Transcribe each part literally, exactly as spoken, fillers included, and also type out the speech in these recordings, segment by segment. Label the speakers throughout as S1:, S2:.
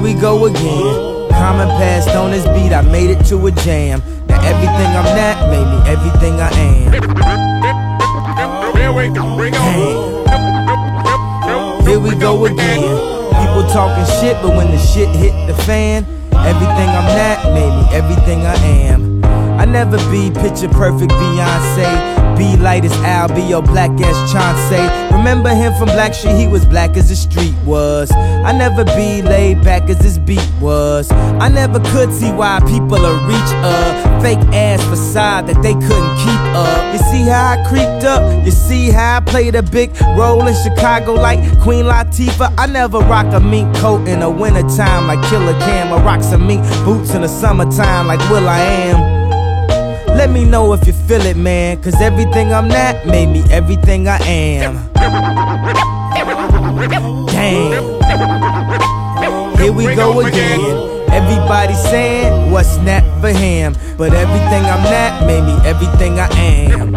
S1: we go again. Common passed on this beat, I made it to a jam. Now everything I'm not made me everything I am. Damn. Here we go again. People talking shit, but when the shit hit the fan, everything I'm not made me everything I am. I never be picture perfect Beyonce. Be light as Al, be your black ass Chauncey. Remember him from Black Street, he was black as the street was. I never be laid back as this beat was. I never could see why people are reach a fake ass facade that they couldn't keep up. You see how I creeped up? You see how I played a big role in Chicago like Queen Latifah? I never rock a mink coat in the wintertime like Killer Cam. I rock some mink boots in the summertime like Will I Am. Let me know if you feel it, man, cause everything I'm not made me everything I am. Damn. Here we go again. Everybody saying what's not for him, but everything I'm not made me everything I am.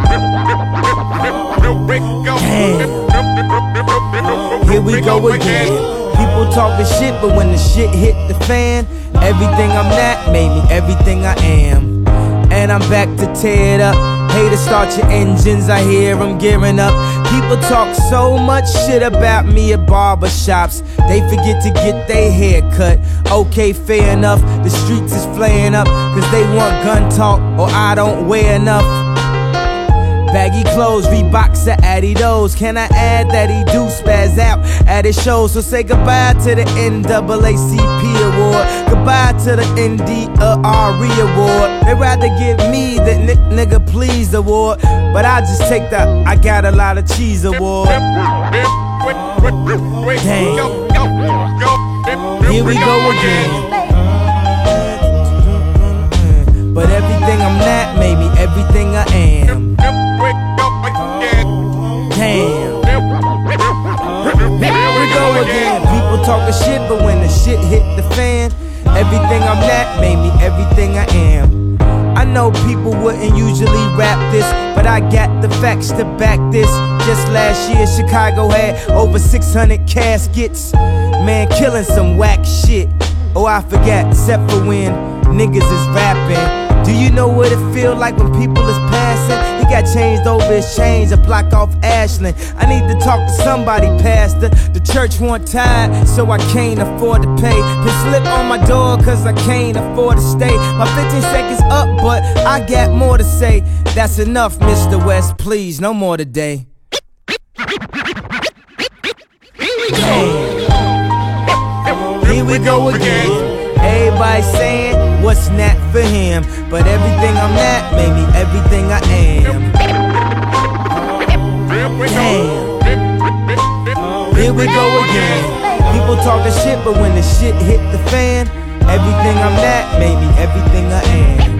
S1: Damn. Here we go again. People talking shit, but when the shit hit the fan, everything I'm not made me everything I am. And I'm back to tear it up. Hey, to start your engines, I hear them gearing up. People talk so much shit about me at barbershops, they forget to get their hair cut. Okay, fair enough, the streets is flaring up, cause they want gun talk, or I don't wear enough. Baggy clothes, Reeboks or Adidas. Can I add that he do spaz out at his shows? So say goodbye to the N double A C P award, goodbye to the N D R E award. They'd rather give me the n nigga please award, but I just take the I got a lot of cheese award. Damn. Here we go again. But everything I'm not made me everything I am. Damn. Here we go again. People talking shit, but when the shit hit the fan, everything I'm not made me everything I am. I know people wouldn't usually rap this, but I got the facts to back this. Just last year, Chicago had over six hundred caskets. Man, killing some whack shit. Oh, I forgot, except for when niggas is rapping. Do you know what it feel like when people is passing? He got changed over his chains, a block off Ashland. I need to talk to somebody, pastor. The church want tired, so I can't afford to pay. Been slip on my door cause I can't afford to stay. My fifteen seconds up, but I got more to say. That's enough, Mister West, please, no more today. Damn. Here we go again. Everybody saying what's not for him, but everything I'm not made me everything I am. Damn. Here we go again. People talking shit, but when the shit hit the fan, everything I'm not made me everything I am.